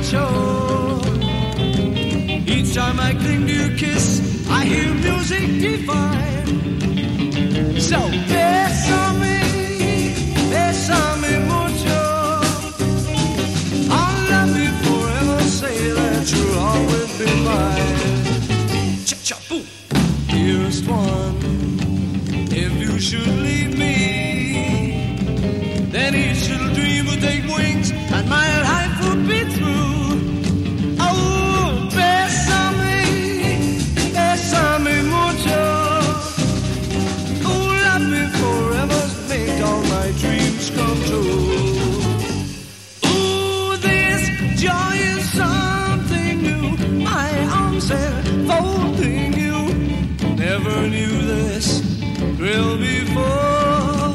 mucho. Each time I cling to your kiss, I hear music divine. So bésame, bésame mucho. I'll love you forever, say that you'll always be mine. Cha-cha-boom. Dearest one, if you should leave me, then each little dream would take wings and my life would be through. Oh, bésame, bésame mucho. Oh, love me forever, make all my dreams come true. Ooh, this joy is something new. My arms enfolding you. Never knew this thrill before.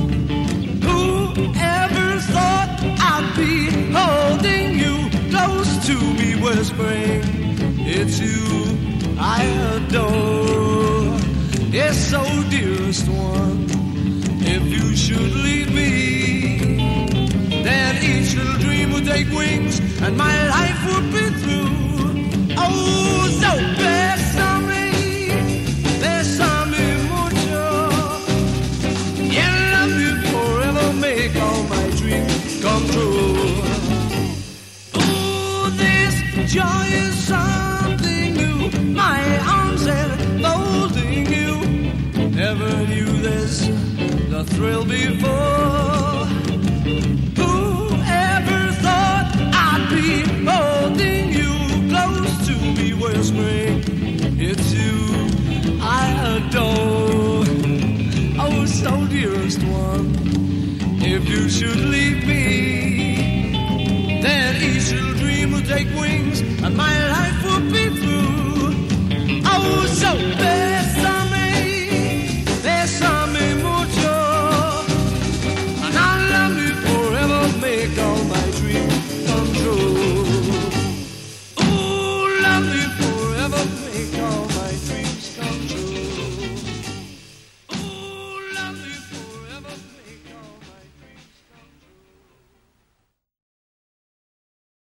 Whoever thought I'd be holding you close to me, whispering, it's you I adore. Yes, so dearest one, if you should leave me, then each little dream would take wings and my life would be through. Oh, so bésame, bésame mucho. Yeah, love you forever, make all my dreams come true. Ooh, this joy is something new. My arms enfolding you. Never knew this, the thrill before. Whoever thought I'd be holding you close to me, whispering, it's you I adore. Oh, so dearest one, if you should leave me, then each little dream will take wings and my